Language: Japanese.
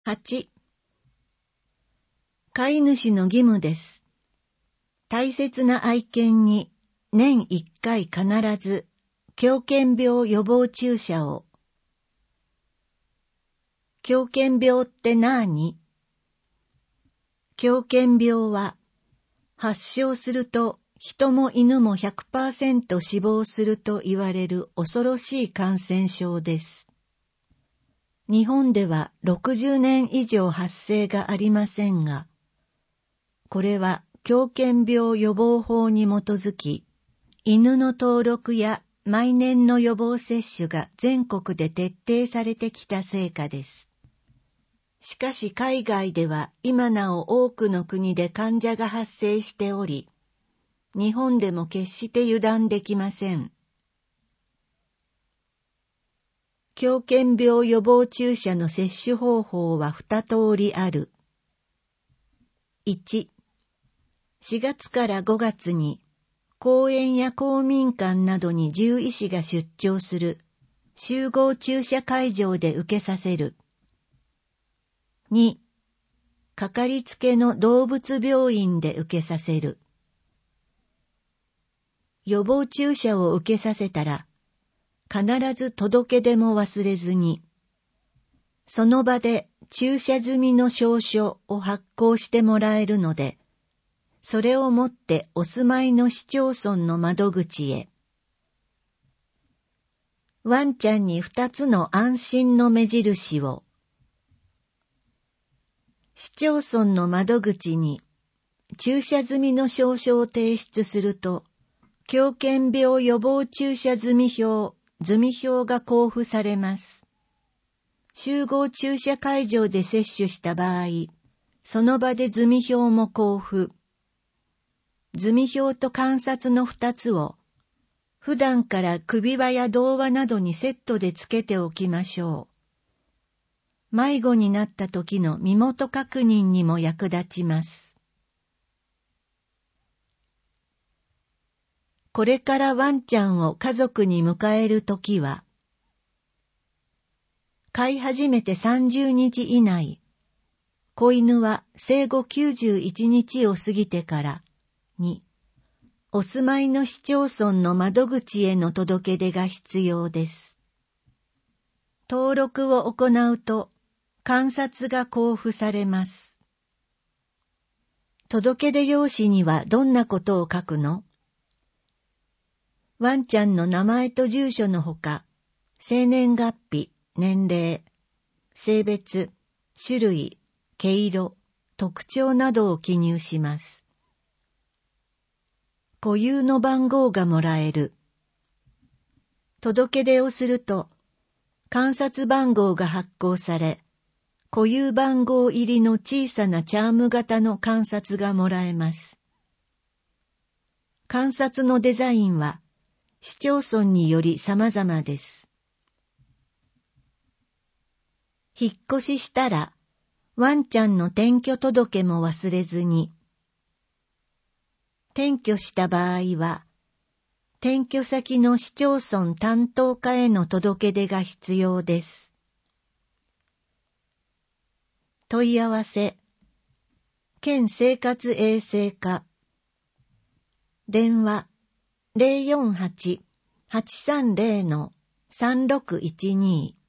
8、飼い主の義務です。大切な愛犬に年1回必ず狂犬病予防注射を。狂犬病って何？狂犬病は発症すると人も犬も 100% 死亡すると言われる恐ろしい感染症です。日本では60年以上発生がありませんが、これは狂犬病予防法に基づき、犬の登録や毎年の予防接種が全国で徹底されてきた成果です。しかし海外では今なお多くの国で患者が発生しており、日本でも決して油断できません。狂犬病予防注射の接種方法は2通りある。1、4月から5月に公園や公民館などに獣医師が出張する集合注射会場で受けさせる。2、かかりつけの動物病院で受けさせる。予防注射を受けさせたら、必ず届け出も忘れずに、その場で注射済みの証書を発行してもらえるので、それを持ってお住まいの市町村の窓口へ。ワンちゃんに2つの安心の目印を。市町村の窓口に注射済みの証書を提出すると、狂犬病予防注射済票が交付されます。集合注射会場で接種した場合、その場で済票も交付。済票と鑑札の2つを、普段から首輪や胴輪などにセットでつけておきましょう。迷子になった時の身元確認にも役立ちます。これからワンちゃんを家族に迎えるときは、飼い始めて30日以内、子犬は生後91日を過ぎてからに、お住まいの市町村の窓口への届け出が必要です。登録を行うと、鑑札が交付されます。届け出用紙にはどんなことを書くの？ワンちゃんの名前と住所のほか、生年月日、年齢、性別、種類、毛色、特徴などを記入します。固有の番号がもらえる。届け出をすると、鑑札番号が発行され、固有番号入りの小さなチャーム型の鑑札がもらえます。鑑札のデザインは、市町村により様々です。引っ越ししたら、ワンちゃんの転居届も忘れずに。転居した場合は、転居先の市町村担当課への届け出が必要です。問い合わせ、県生活衛生課。電話、048-830-3612